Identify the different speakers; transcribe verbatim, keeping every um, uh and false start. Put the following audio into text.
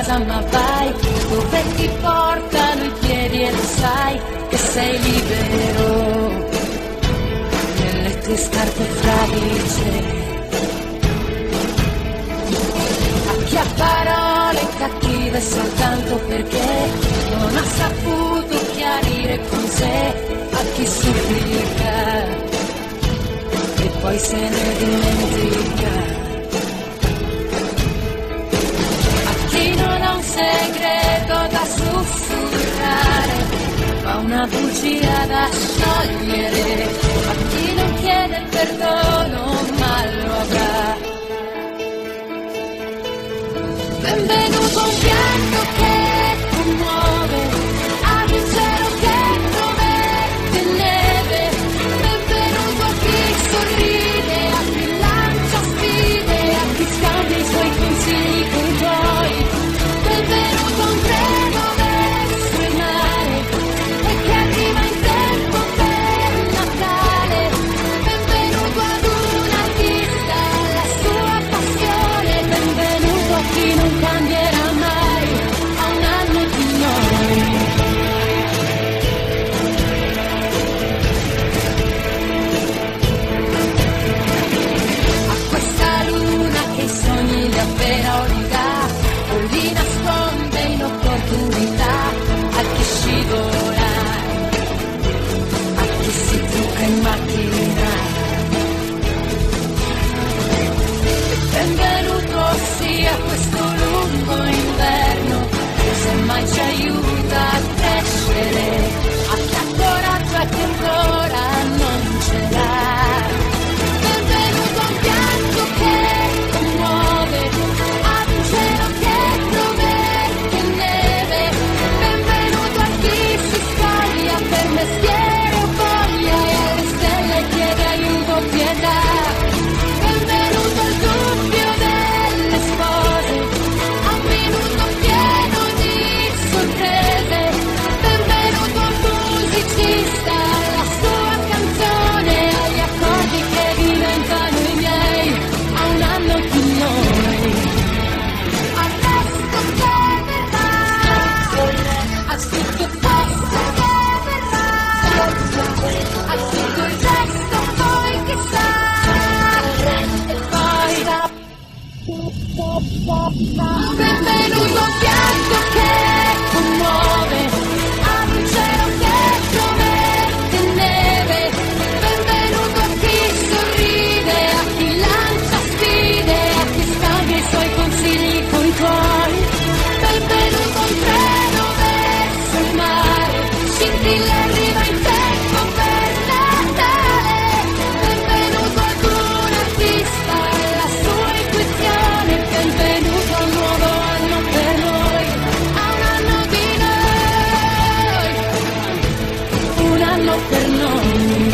Speaker 1: casa ma vai dove ti portano i piedi e lo sai che sei libero nelle tue scarpe fradicie. A chi ha parole cattive soltanto perché non ha saputo chiarire con sé, a chi supplica e poi se ne dimentica. Chi non ha un segreto da sussurrare, ma una bugia da sciogliere, a chi non chiede il perdono ma lo avrà. Benvenuto a un pianto che commuove, ad un cielo che promette neve, benvenuto a chi sorride, a chi lancia sfide, a chi scambia i suoi consigli con i tuoi. Benvenuto a un treno verso il mare e che arriva in tempo per Natale. Benvenuto ad un artista, alla sua passione. Benvenuto a chi non cambierà mai, a un anno di noi. A questa luna che i sogni gli appena dà, o li nasconde in opportunità, a chi scivola, a chi si trucca in macchina. Benvenuto sia questo lungo inverno, che semmai ci aiuta a crescere, a chi ha coraggio e chi ancora non ce l'ha. Benvenuto a un pianto che commuove, ad un cielo che promette neve, benvenuto a chi si scoglie per mestiere o voglia e alle stelle chiede aiuto, pietà. Benvenuto al dubbio delle spose, a un minuto pieno di sorprese, benvenuto al musicista, alla sua canzone, agli accordi che diventano i miei, a un anno di noi. Al resto che verrà, a tutto questo che verrà, a tutto il resto poi chissà, e poi da benvenuto al pianto che commuove, ad un cielo che promette neve, benvenuto a chi sorride, a chi lancia sfide, a chi scambia i suoi consigli con i tuoi. Benvenuto a un treno verso il mare, scintilla arriva in tempo per Natale. Benvenuto ad un artista, alla sua intuizione, benvenuto al nuovo anno per noi, a un anno di noi, un anno per noi.